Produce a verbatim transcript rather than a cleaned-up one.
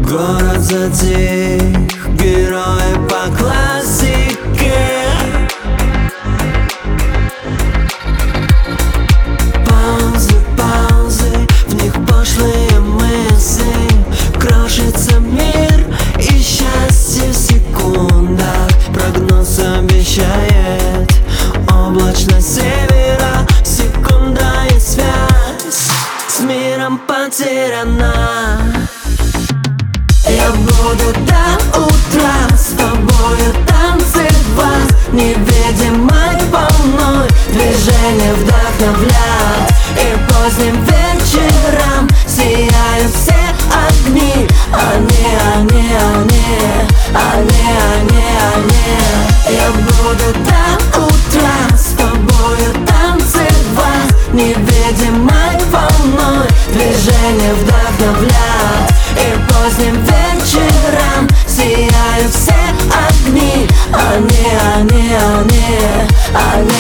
Город затих, герои по классике. Паузы, паузы, в них пошлые мысли. Крошится мир и счастье в секундах. Прогноз обещает облачность севера. Секунда и связь с миром потеряна. Я буду до утра с тобою танцевать, невидимой волной движение вдохновлять. И поздним вечером сияют все огни. Они, они, они, они, они, они. Я буду до утра с тобою танцевать, невидимой волной движение вдохновлять. И поздним вечером сияют все огни. Они, они, они, они.